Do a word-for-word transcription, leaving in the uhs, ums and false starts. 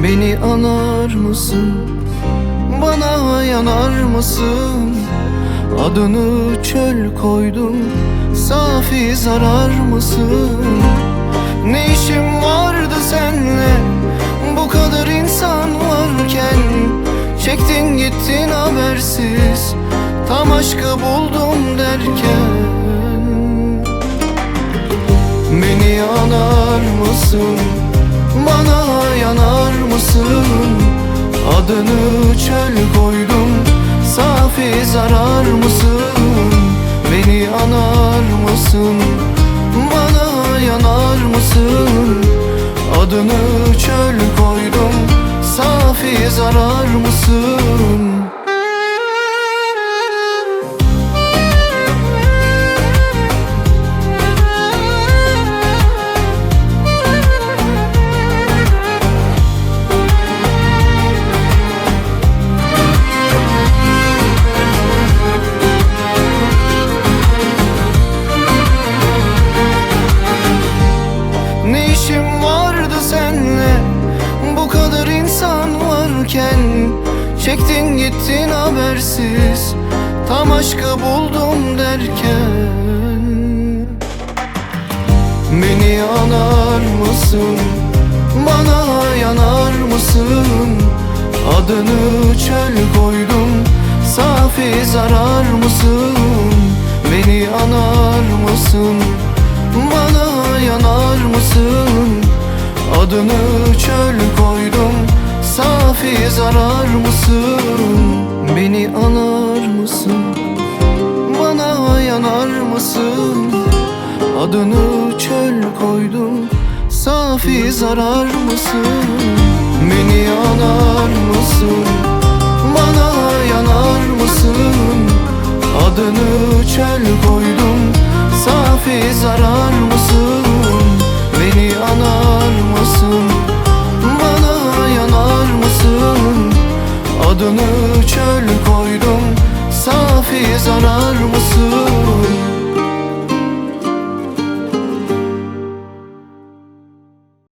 Beni anar mısın? Bana yanar mısın? Adını çöl koydum, safi zarar mısın? Ne işim vardı senle, bu kadar insan varken? Çektin gittin habersiz, tam aşkı buldum derken. Beni yanar mısın? Bana yanar mısın? Adını çöl koydum, safi zarar mısın? Beni anar mısın? Bana yanar mısın? Adını çöl koydum, safi zarar mısın? Ne işim vardı senle, bu kadar insan varken? Çektin gittin habersiz, tam aşkı buldum derken. Beni yanar mısın? Bana yanar mısın? Adını çöl koydum, safi zarar mısın? Beni yanar mısın? Bana yanar mısın? Adını çöl koydum, safi zarar mısın? Beni anar mısın? Bana yanar mısın? Adını çöl koydum, safi zarar mısın? Beni yanar mısın? Bana yanar mısın? Adını çöl koydum, safi zarar mısın? Beni yanar mısın? Bana yanar mısın? Adını çöl koydum, safi zarar mısın?